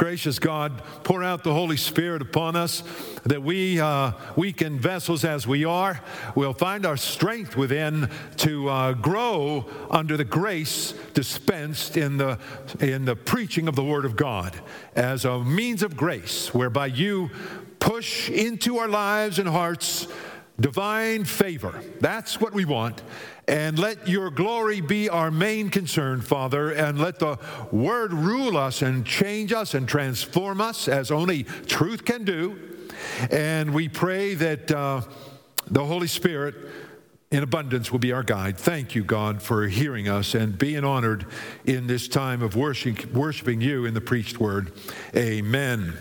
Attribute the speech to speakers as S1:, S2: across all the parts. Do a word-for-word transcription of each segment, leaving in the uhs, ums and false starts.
S1: Gracious God, pour out the Holy Spirit upon us, that we, uh, weakened vessels as we are, will find our strength within to uh, grow under the grace dispensed in the, in the preaching of the Word of God as a means of grace, whereby you push into our lives and hearts divine favor. That's what we want. And let your glory be our main concern, Father, and let the Word rule us and change us and transform us as only truth can do. And we pray that uh, the Holy Spirit in abundance will be our guide. Thank you, God, for hearing us and being honored in this time of worship, worshiping you in the preached word. Amen.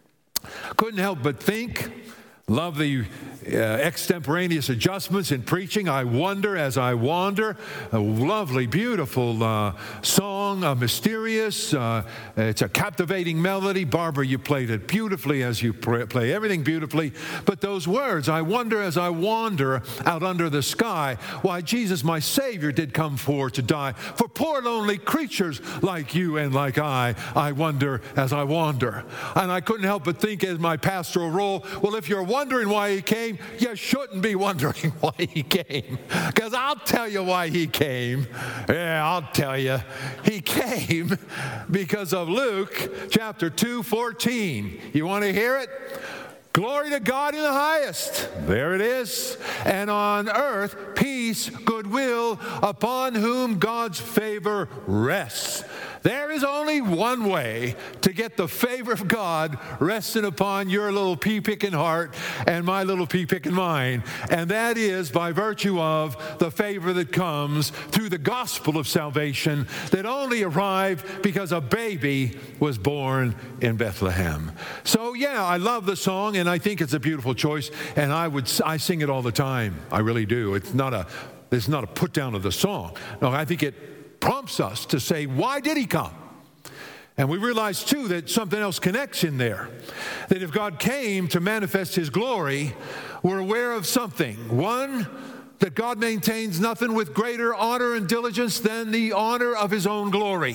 S1: Couldn't help but think, love the uh, extemporaneous adjustments in preaching. I wonder as I wander. A lovely, beautiful uh, song, uh, mysterious. Uh, it's a captivating melody. Barbara, you played it beautifully as you pray, play everything beautifully. But those words, I wonder as I wander out under the sky, why Jesus, my Savior, did come for to die. For poor lonely creatures like you and like I, I wonder as I wander. And I couldn't help but think as my pastoral role, well, if you're wondering why he came, you shouldn't be wondering why he came. Because I'll tell you why he came. Yeah, I'll tell you. He came because of Luke chapter two, fourteen. You want to hear it? Glory to God in the highest. There it is. And on earth, peace, goodwill, upon whom God's favor rests. There is only one way to get the favor of God resting upon your little pea-picking heart and my little pea-picking mind, and that is by virtue of the favor that comes through the gospel of salvation that only arrived because a baby was born in Bethlehem. So, yeah, I love the song, and I think it's a beautiful choice, and I would I sing it all the time. I really do. It's not a it's not a put down of the song. No, I think it prompts us to say, why did he come? And we realize, too, that something else connects in there. That if God came to manifest his glory, we're aware of something. One, that God maintains nothing with greater honor and diligence than the honor of his own glory.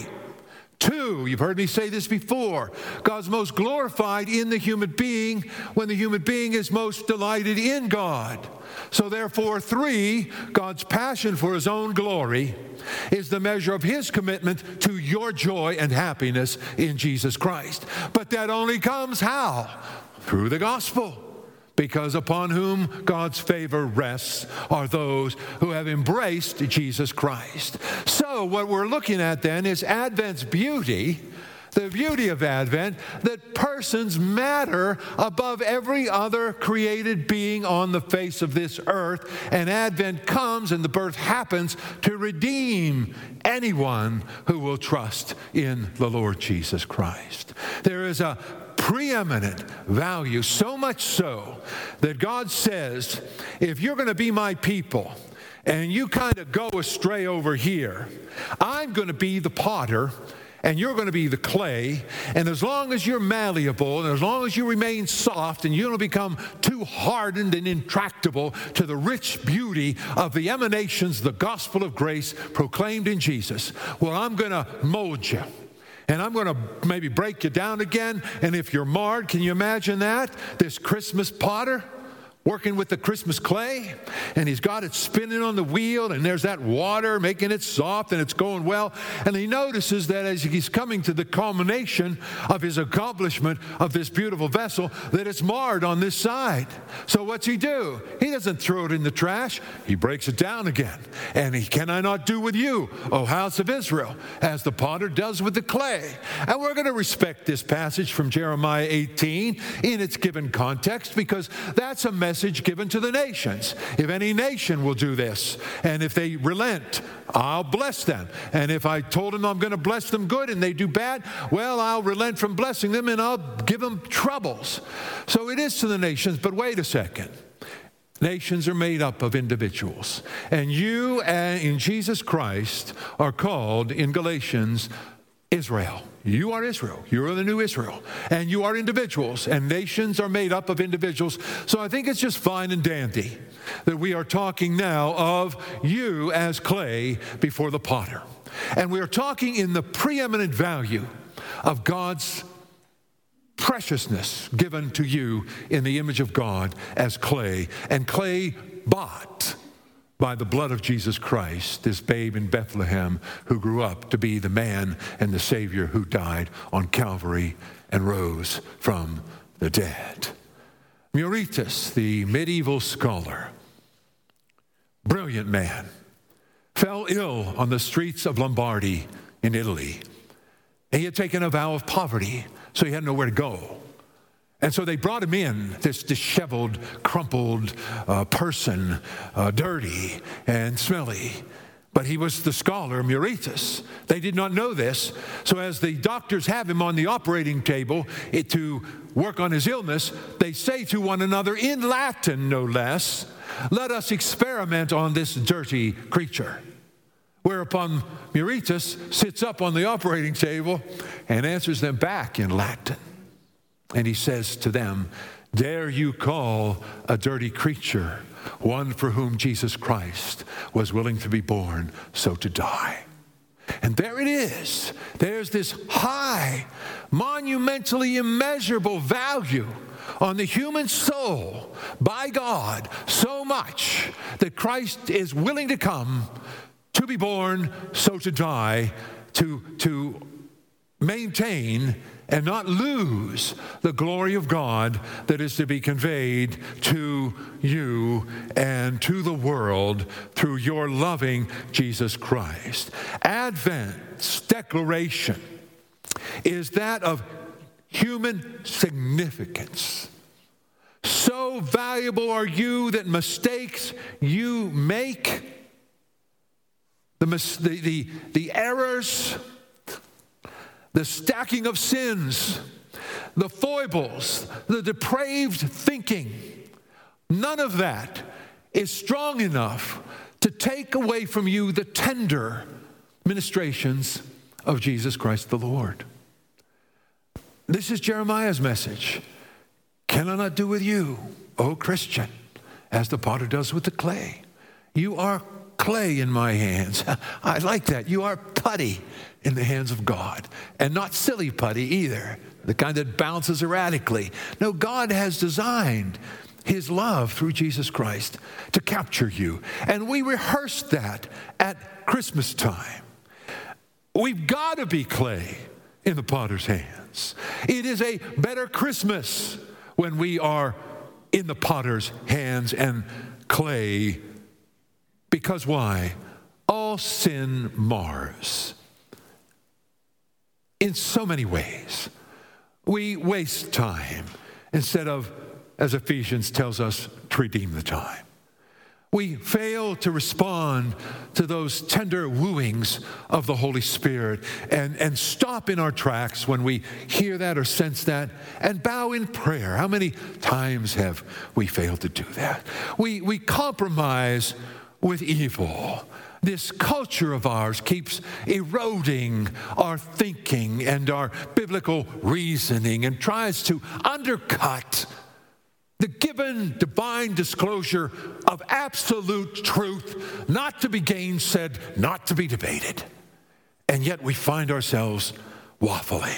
S1: Two, you've heard me say this before, God's most glorified in the human being when the human being is most delighted in God. So therefore, three, God's passion for his own glory is the measure of his commitment to your joy and happiness in Jesus Christ. But that only comes how? Through the gospel. Because upon whom God's favor rests are those who have embraced Jesus Christ. So what we're looking at then is Advent's beauty, the beauty of Advent, that persons matter above every other created being on the face of this earth. And Advent comes and the birth happens to redeem anyone who will trust in the Lord Jesus Christ. There is a preeminent value, so much so that God says, if you're going to be my people and you kind of go astray over here, I'm going to be the potter and you're going to be the clay, and as long as you're malleable and as long as you remain soft and you don't become too hardened and intractable to the rich beauty of the emanations, the gospel of grace proclaimed in Jesus, well, I'm going to mold you. And I'm going to maybe break you down again. And if you're marred, can you imagine that? This Christmas potter working with the Christmas clay, and he's got it spinning on the wheel, and there's that water making it soft, and it's going well. And he notices that as he's coming to the culmination of his accomplishment of this beautiful vessel, that it's marred on this side. So what's he do? He doesn't throw it in the trash. He breaks it down again. And he, can I not do with you, O house of Israel, as the potter does with the clay? And we're going to respect this passage from Jeremiah eighteen in its given context, because that's a message Message given to the nations. If any nation will do this, and if they relent, I'll bless them. And if I told them I'm going to bless them good and they do bad, well, I'll relent from blessing them and I'll give them troubles. So it is to the nations, but wait a second. Nations are made up of individuals. And you and in Jesus Christ are called in Galatians Israel. You are Israel. You are the new Israel. And you are individuals. And nations are made up of individuals. So I think it's just fine and dandy that we are talking now of you as clay before the potter. And we are talking in the preeminent value of God's preciousness given to you in the image of God as clay, and clay bought by the blood of Jesus Christ, this babe in Bethlehem who grew up to be the man and the Savior who died on Calvary and rose from the dead. Muretus, the medieval scholar, brilliant man, fell ill on the streets of Lombardy in Italy. And he had taken a vow of poverty, so he had nowhere to go. And so they brought him in, this disheveled, crumpled uh, person, uh, dirty and smelly. But he was the scholar, Muretus. They did not know this. So as the doctors have him on the operating table it, to work on his illness, they say to one another, in Latin no less, let us experiment on this dirty creature. Whereupon Muretus sits up on the operating table and answers them back in Latin. And he says to them, dare you call a dirty creature one for whom Jesus Christ was willing to be born, so to die? And there it is. There's this high, monumentally immeasurable value on the human soul by God, so much that Christ is willing to come, to be born, so to die, to, to maintain and not lose the glory of God that is to be conveyed to you and to the world through your loving Jesus Christ. Advent's declaration is that of human significance. So valuable are you that mistakes you make, the, the, the, the errors, the stacking of sins, the foibles, the depraved thinking, none of that is strong enough to take away from you the tender ministrations of Jesus Christ the Lord. This is Jeremiah's message. Can I not do with you, O Christian, as the potter does with the clay? You are clay in my hands. I like that. You are putty in the hands of God. And not silly putty either, the kind that bounces erratically. No, God has designed his love through Jesus Christ to capture you. And we rehearsed that at Christmas time. We've got to be clay in the potter's hands. It is a better Christmas when we are in the potter's hands and clay. Because why? All sin mars. In so many ways. We waste time instead of, as Ephesians tells us, to redeem the time. We fail to respond to those tender wooings of the Holy Spirit and, and stop in our tracks when we hear that or sense that and bow in prayer. How many times have we failed to do that? We, we compromise with evil. This culture of ours keeps eroding our thinking and our biblical reasoning and tries to undercut the given divine disclosure of absolute truth, not to be gainsaid, not to be debated. And yet we find ourselves waffling.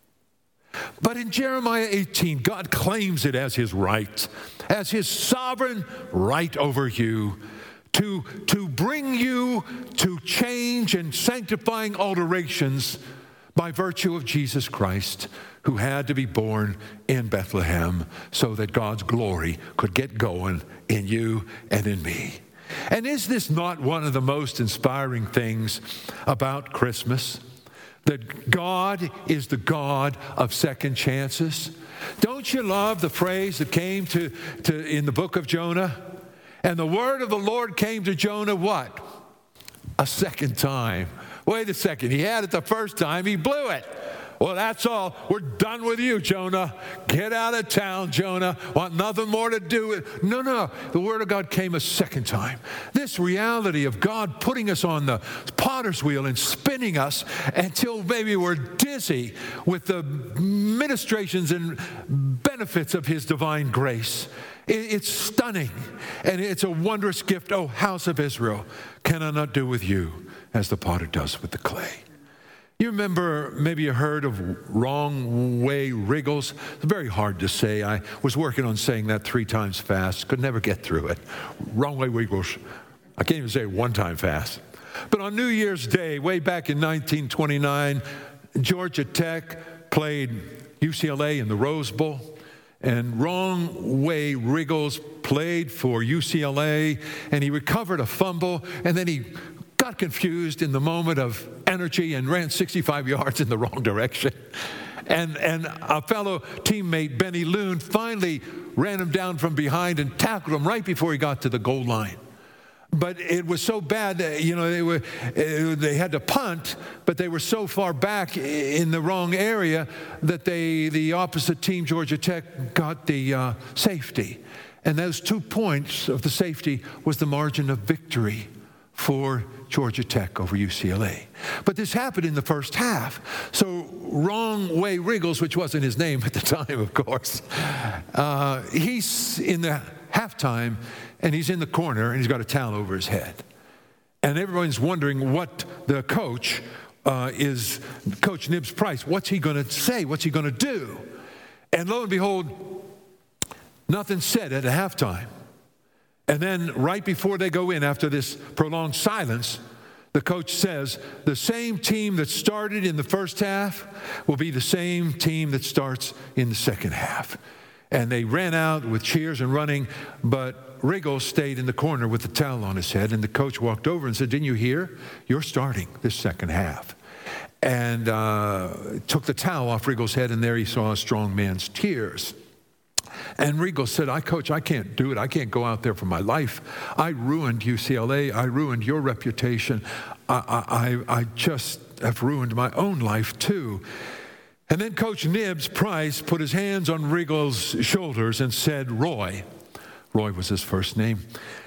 S1: But in Jeremiah eighteen, God claims it as his right, as his sovereign right over you, to, to bring you to change and sanctifying alterations by virtue of Jesus Christ, who had to be born in Bethlehem so that God's glory could get going in you and in me. And is this not one of the most inspiring things about Christmas? That God is the God of second chances? Don't you love the phrase that came to, to in the book of Jonah? And the word of the Lord came to Jonah what? A second time. Wait a second, he had it the first time, he blew it. Well, that's all. We're done with you, Jonah. Get out of town, Jonah. Want nothing more to do with. No, no. The word of God came a second time. This reality of God putting us on the potter's wheel and spinning us until maybe we're dizzy with the ministrations and benefits of his divine grace. It's stunning, and it's a wondrous gift. Oh, house of Israel, can I not do with you as the potter does with the clay? You remember, maybe you heard of Wrong Way Wriggles. It's very hard to say. I was working on saying that three times fast. Could never get through it. Wrong Way Wriggles. I can't even say it one time fast. But on New Year's Day, way back in nineteen twenty-nine, Georgia Tech played U C L A in the Rose Bowl. And Wrong Way Wriggles played for U C L A, and he recovered a fumble, and then he got confused in the moment of energy and ran sixty-five yards in the wrong direction. And, and a fellow teammate, Benny Loon, finally ran him down from behind and tackled him right before he got to the goal line. But it was so bad, you know, they were they had to punt, but they were so far back in the wrong area that they the opposite team, Georgia Tech, got the uh, safety. And those two points of the safety was the margin of victory for Georgia Tech over U C L A. But this happened in the first half. So Wrong Way Wriggles, which wasn't his name at the time, of course, uh, he's in the halftime, and he's in the corner, and he's got a towel over his head. And everyone's wondering what the coach uh, is, Coach Nibs Price, what's he going to say? What's he going to do? And lo and behold, nothing said at a halftime. And then right before they go in, after this prolonged silence, the coach says, the same team that started in the first half will be the same team that starts in the second half. And they ran out with cheers and running, but Wriggles stayed in the corner with the towel on his head, and the coach walked over and said, didn't you hear? You're starting this second half. And uh, took the towel off Wriggles' head, and there he saw a strong man's tears. And Wriggles said, I, coach, I can't do it. I can't go out there for my life. I ruined U C L A. I ruined your reputation. I, I, I just have ruined my own life, too. And then Coach Nibs Price put his hands on Wriggles' shoulders and said, Roy, Roy was his first name,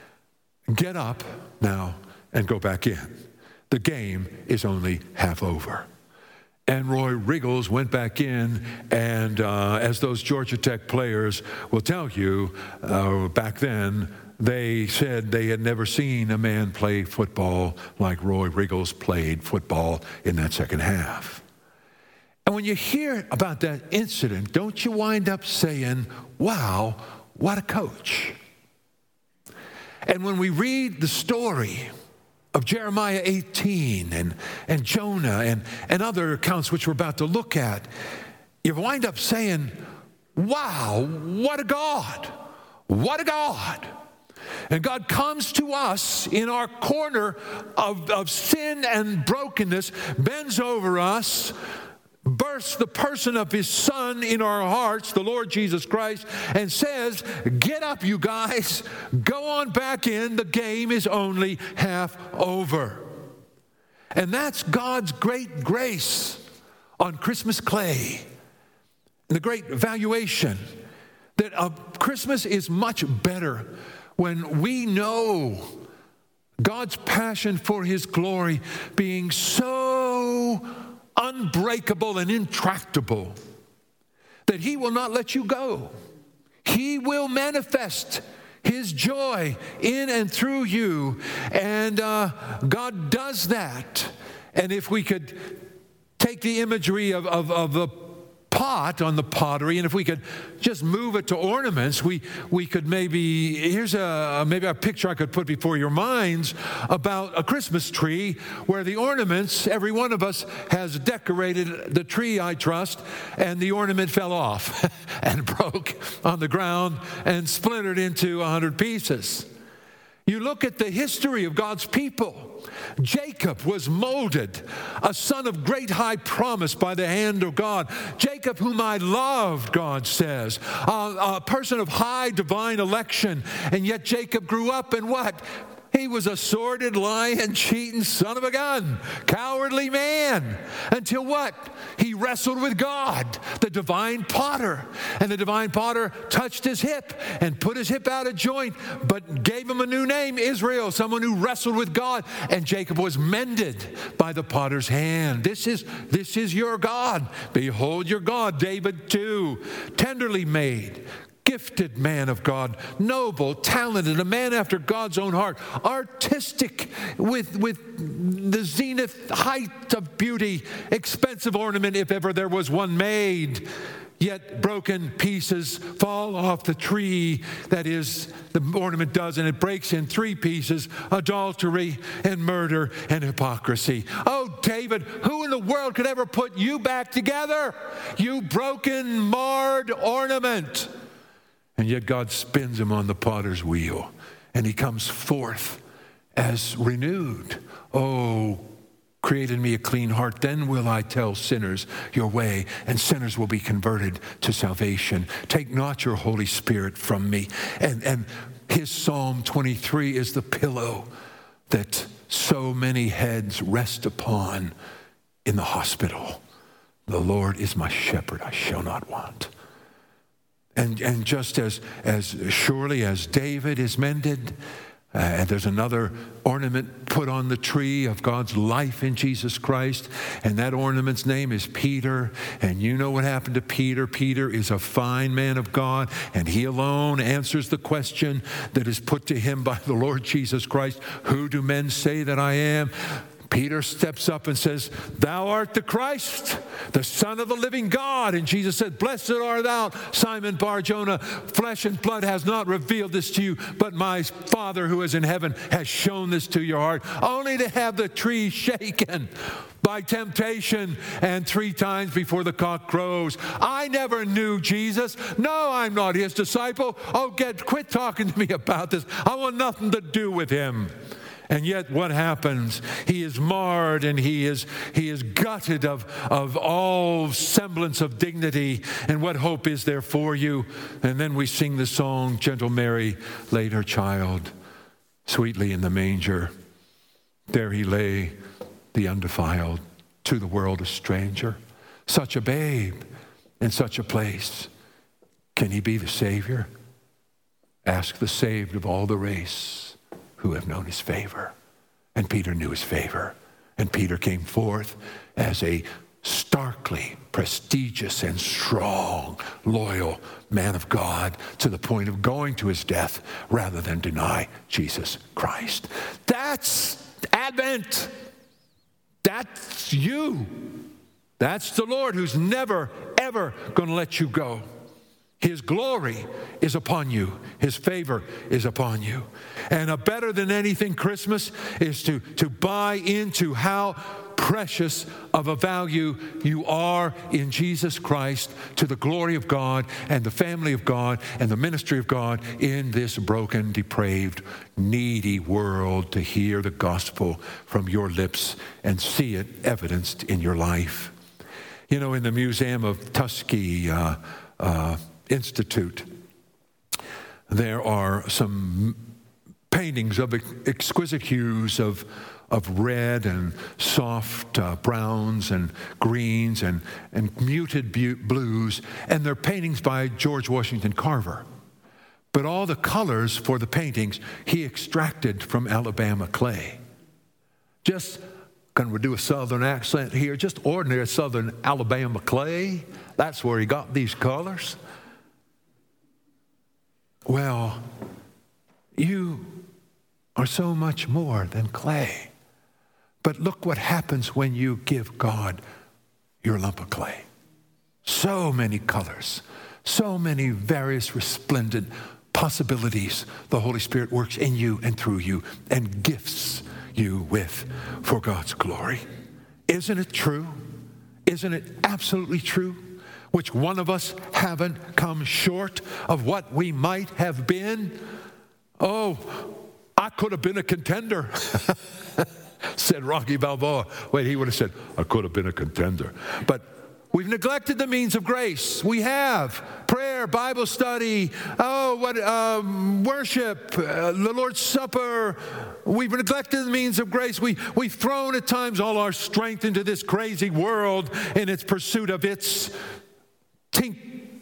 S1: get up now and go back in. The game is only half over. And Roy Wriggles went back in, and uh, as those Georgia Tech players will tell you, uh, back then, they said they had never seen a man play football like Roy Wriggles played football in that second half. And when you hear about that incident, don't you wind up saying, wow, what a coach? And when we read the story of Jeremiah eighteen and, and Jonah and, and other accounts which we're about to look at, you wind up saying, wow, what a God, what a God. And God comes to us in our corner of, of sin and brokenness, bends over us, bursts the person of his Son in our hearts, the Lord Jesus Christ, and says, get up, you guys, go on back in, the game is only half over. And that's God's great grace on Christmas clay, the great valuation that uh, Christmas is much better when we know God's passion for his glory being so unbreakable and intractable that he will not let you go. He will manifest his joy in and through you, and uh, God does that. And if we could take the imagery of, of, of the pot on the pottery, and if we could just move it to ornaments, we we could maybe, here's a maybe a picture I could put before your minds about a Christmas tree where the ornaments, every one of us has decorated the tree, I trust, and the ornament fell off and broke on the ground and splintered into a hundred pieces. You look at the history of God's people. Jacob was molded, a son of great high promise by the hand of God. Jacob, whom I loved, God says, a, a person of high divine election. And yet Jacob grew up and what? He was a sordid, lying, cheating son of a gun, cowardly man. Until what? He wrestled with God, the divine potter. And the divine potter touched his hip and put his hip out of joint, but gave him a new name, Israel, someone who wrestled with God. And Jacob was mended by the potter's hand. This is, this is your God. Behold your God. David too, tenderly made, gifted man of God, noble, talented, a man after God's own heart, artistic, with, with the zenith height of beauty, expensive ornament if ever there was one made. Yet broken pieces fall off the tree, that is, the ornament does, and it breaks in three pieces: adultery and murder and hypocrisy. Oh, David, who in the world could ever put you back together? You broken, marred ornament. And yet God spins him on the potter's wheel, and he comes forth as renewed. Oh, create in me a clean heart, then will I tell sinners your way, and sinners will be converted to salvation. Take not your Holy Spirit from me. And, and his Psalm twenty-three is the pillow that so many heads rest upon in the hospital. The Lord is my shepherd, I shall not want. And, and just as, as surely as David is mended, Uh, and there's another ornament put on the tree of God's life in Jesus Christ, and that ornament's name is Peter. And you know what happened to Peter. Peter is a fine man of God, and he alone answers the question that is put to him by the Lord Jesus Christ: who do men say that I am? Peter steps up and says, thou art the Christ, the Son of the living God. And Jesus said, blessed art thou, Simon Bar-Jonah. Flesh and blood has not revealed this to you, but my Father who is in heaven has shown this to your heart. Only to have the tree shaken by temptation, and three times before the cock crows, I never knew Jesus. No, I'm not his disciple. Oh, get quit talking to me about this. I want nothing to do with him. And yet what happens? He is marred, and he is, he is gutted of, of all semblance of dignity. And what hope is there for you? And then we sing the song, Gentle Mary laid her child sweetly in the manger. There he lay, the undefiled, to the world a stranger. Such a babe in such a place. Can he be the Savior? Ask the saved of all the race who have known his favor. And Peter knew his favor. And Peter came forth as a starkly prestigious and strong, loyal man of God, to the point of going to his death rather than deny Jesus Christ. That's Advent. That's you. That's the Lord who's never, ever going to let you go. His glory is upon you. His favor is upon you. And a better than anything Christmas is to, to buy into how precious of a value you are in Jesus Christ, to the glory of God and the family of God and the ministry of God in this broken, depraved, needy world, to hear the gospel from your lips and see it evidenced in your life. You know, in the Museum of Tuskegee uh, uh, Institute, there are some paintings of exquisite hues of, of red and soft uh, browns and greens and, and muted bu- blues, and they're paintings by George Washington Carver. But all the colors for the paintings he extracted from Alabama clay. Just, can we do a southern accent here? Just ordinary southern Alabama clay. That's where he got these colors. Well, you are so much more than clay. But look what happens when you give God your lump of clay. So many colors, so many various resplendent possibilities the Holy Spirit works in you and through you and gifts you with for God's glory. Isn't it true? Isn't it absolutely true? Which one of us haven't come short of what we might have been? Oh, I could have been a contender, said Rocky Balboa. Wait, he would have said, I could have been a contender. But we've neglected the means of grace. We have prayer, Bible study, oh, what um, worship, uh, the Lord's Supper. We've neglected the means of grace. We, we've thrown at times all our strength into this crazy world in its pursuit of its tink,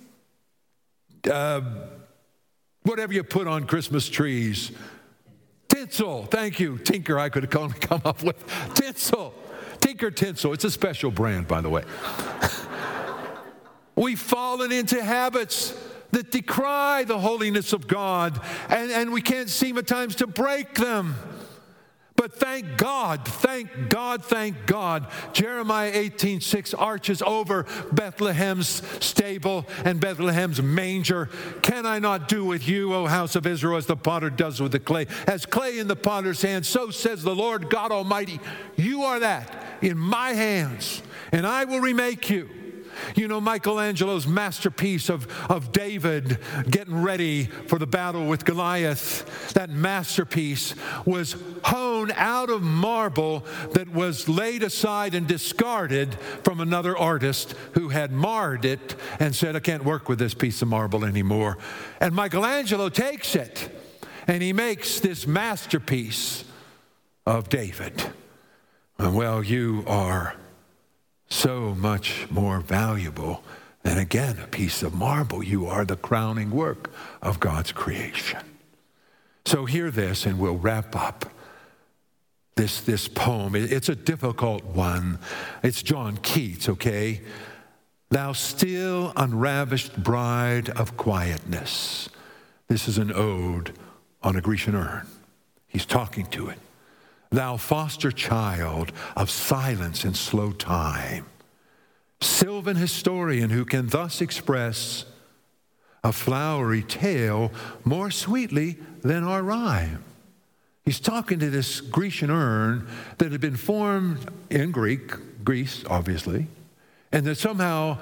S1: uh, whatever you put on Christmas trees. Tinsel, thank you. Tinker, I could have come, come up with. Tinsel. Tinker Tinsel. It's a special brand, by the way. We've fallen into habits that decry the holiness of God, and, and we can't seem at times to break them. But thank God, thank God, thank God, Jeremiah eighteen six arches over Bethlehem's stable and Bethlehem's manger. Can I not do with you, O house of Israel, as the potter does with the clay? As clay in the potter's hand, so says the Lord God Almighty, you are that in my hands, and I will remake you. You know, Michelangelo's masterpiece of, of David getting ready for the battle with Goliath, that masterpiece was hewn out of marble that was laid aside and discarded from another artist who had marred it and said, I can't work with this piece of marble anymore. And Michelangelo takes it and he makes this masterpiece of David. Well, you are so much more valuable than, again, a piece of marble. You are the crowning work of God's creation. So hear this, and we'll wrap up this, this poem. It's a difficult one. It's John Keats, okay? Thou still unravished bride of quietness. This is an ode on a Grecian urn. He's talking to it. Thou foster child of silence and slow time, sylvan historian who can thus express a flowery tale more sweetly than our rhyme. He's talking to this Grecian urn that had been formed in Greek, Greece, obviously, and that somehow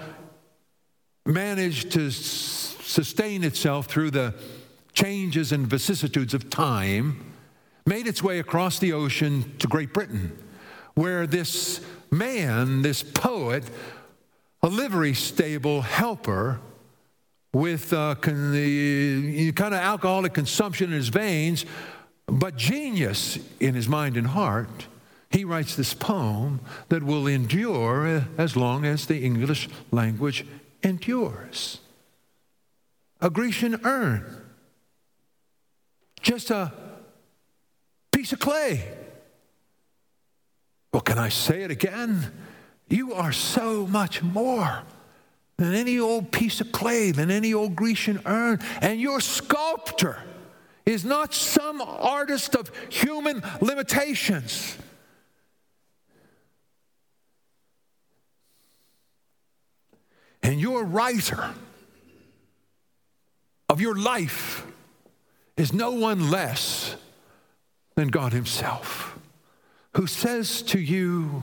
S1: managed to s- sustain itself through the changes and vicissitudes of time, made its way across the ocean to Great Britain, where this man, this poet, a livery stable helper with uh, con- the kind of alcoholic consumption in his veins, but genius in his mind and heart, he writes this poem that will endure as long as the English language endures. A Grecian urn, just a piece of clay. Well, can I say it again? You are so much more than any old piece of clay, than any old Grecian urn. And your sculptor is not some artist of human limitations. And your writer of your life is no one less than God himself, who says to you,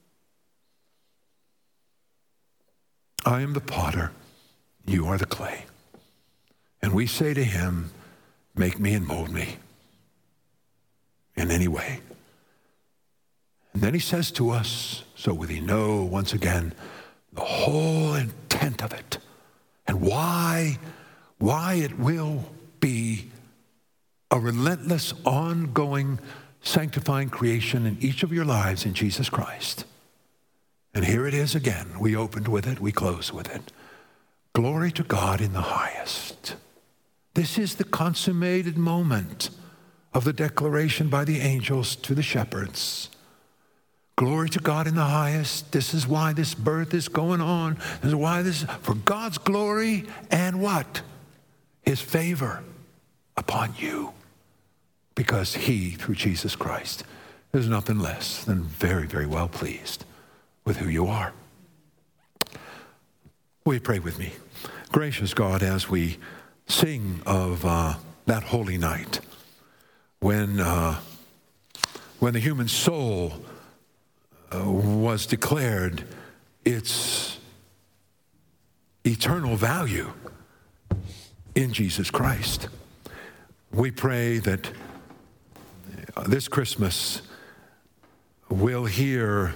S1: I am the potter, you are the clay. And we say to him, make me and mold me in any way. And then he says to us, so we know once again the whole intent of it and why, why it will be a relentless, ongoing, sanctifying creation in each of your lives in Jesus Christ. And here it is again. We opened with it. We close with it. Glory to God in the highest. This is the consummated moment of the declaration by the angels to the shepherds. Glory to God in the highest. This is why this birth is going on. This is why this is for God's glory and what? His favor upon you. Because he, through Jesus Christ, is nothing less than very, very well pleased with who you are. Will you pray with me? Gracious God, as we sing of uh, that holy night, when, uh, when the human soul uh, was declared its eternal value in Jesus Christ, we pray that this Christmas we'll hear,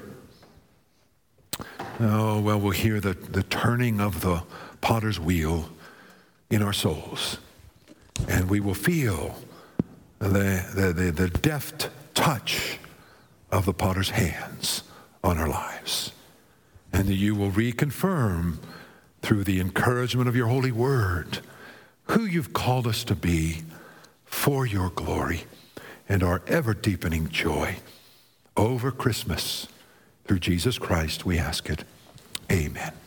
S1: oh, well, we'll hear the, the turning of the potter's wheel in our souls. And we will feel the, the, the, the deft touch of the potter's hands on our lives. And that you will reconfirm through the encouragement of your holy word who you've called us to be for your glory and our ever-deepening joy over Christmas. Through Jesus Christ, we ask it. Amen.